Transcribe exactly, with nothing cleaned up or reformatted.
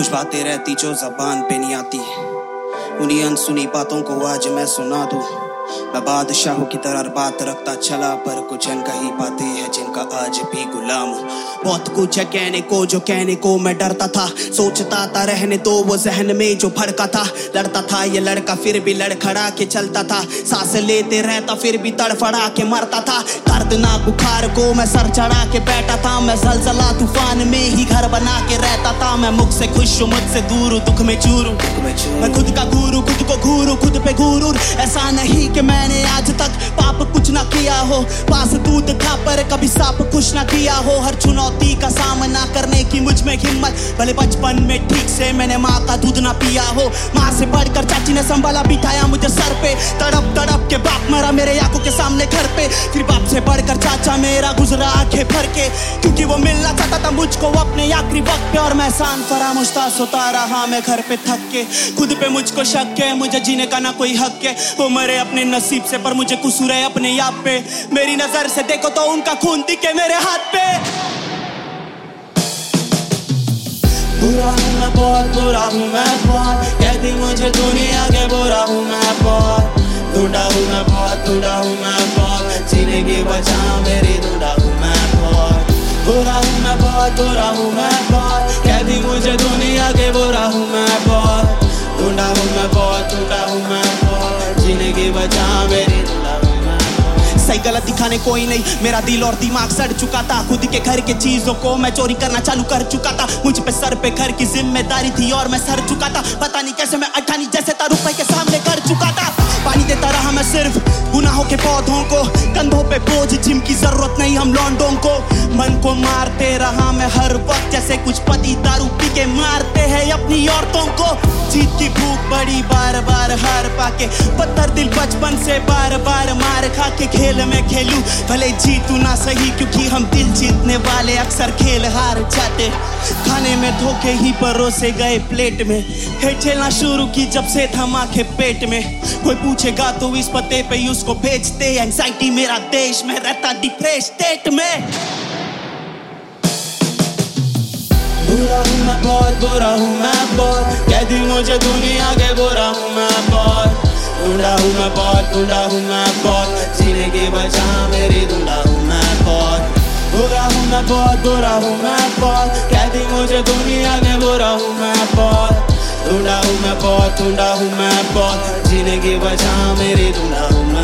कुछ बातें रहती जो जबान पे नहीं आती, उन्हीं अनसुनी बातों को आज मैं सुना दूं। मैं बादशाहों की तरह बात रखता चला, पर कुछ अनकही बातें हैं जिनका आज भी गुलाम हूँ। बहुत कुछ है कहने को जो कहने को मैं डरता था, सोचता था रहने दो वो जहन में जो भड़का था। लड़ता था ये लड़का फिर भी लड़खड़ा के चलता था, सांस लेते रहता फिर भी तड़फड़ा के मरता था। दर्दनाक बुखार को मैं सर चढ़ा के बैठा था, मैं जलजला तूफान में ही घर बना के रहता था। मैं मुख से खुश हूँ मुझसे दूर हूँ, दुख में चूर हूँ, मैं खुद का गुरु खुद को घूरू, खुद पे गुरूर। ऐसा नहीं कि मैंने आज तक पाप कुछ ना किया हो, पास दूध था पर कभी साप कुछ ना किया हो। हर चुनौती का सामना करने की मुझ में हिम्मत, भले बचपन में ठीक से मैंने माँ का दूध ना पिया हो। माँ से बढ़कर चाची ने संभाला बिठाया मुझे सर पे, तड़प तड़प के बाप मरा मेरे आंखों के सामने घर पे। फिर बाप से बढ़कर चाचा मेरा गुजरा आंखें भर के, क्योंकि वो मिलना चाहता था मुझको अपने आखिरी वक्त पे। और मैं सान फरामोश था सोता रहा मैं घर पे थक के, खुद पे मुझको शक है मुझे जीने का ना कोई हक है। वो मरे अपने नसीब से पर मुझे कसूर है अपने आप पे, मेरी नजर से देखो तो उनका खून दिखे मेरे हाथ पे। बुरा हूँ मैं बहुत, बुरा हूँ मैं बहुत, कहती मुझे दुनिया के बुरा हूँ मैं बहुत। टूटा हूँ मैं बहुत, टूटा हूँ मैं बहुत, जीने की वजह मेरी टूटा हूँ मैं बहुत। बुरा हूँ मैं बहुत, बुरा हूँ मैं बहुत, कहती मुझे दुनिया के बुरा हूँ मैं बहुत। टूटा हूँ मैं बहुत, टूटा हूँ मैं बहुत, जीने की वजह मेरी टूटा हूँ मैं बहुत। सही गलत दिखाने कोई नहीं, मेरा दिल और दिमाग सड़ चुका था। खुद के घर के चीजों को मैं चोरी करना चालू कर चुका था। मुझ पे सर पे घर की जिम्मेदारी थी और मैं सर चुका था। पता नहीं कैसे मैं अठानी जैसे था रुपए के सामने कर चुका था। पानी देता रहा मैं सिर्फ गुनाहों के पौधों को, कंधों पे बोझ जिनकी जरूरत नहीं हम लौंडों को। मन को मारते रहा मैं हर वक्त, जैसे कुछ पति दारू पी के मारते हैं अपनी औरतों को। जीत की भूख बड़ी बार बार हार पाके, पत्थर दिल बचपन से बार बार मार खा के। खेल में खेलूं भले जीतू ना सही, क्योंकि हम दिल जीतने वाले अक्सर खेल हार जाते। खाने में धोखे ही परोसे गए प्लेट में, हेट झेलना शुरू की जब से थम आंखें पेट में। कोई पूछेगा तो इस पते पे ही उसको भेजते। एंजाइटी मेरा देश में रहता डिप्रेस स्टेट में। बुरा हूँ मैं बहुत, बुरा हूँ मैं बहुत, कहती मुझे दुनिया के बुरा हूँ मैं बहुत। टूटा हूँ मैं बहुत, टूटा हूँ मैं बहुत, जीने की वजह मेरी टूटा हूँ मैं बहुत। बुरा हूँ मैं बहुत, बुरा हूँ मैं बहुत, कहती मुझे दुनिया के बुरा हूँ मैं बहुत। टूटा हूँ मैं बहुत, टूटा हूँ मैं बहुत, जीने की वजह मेरी टूटा हूँ।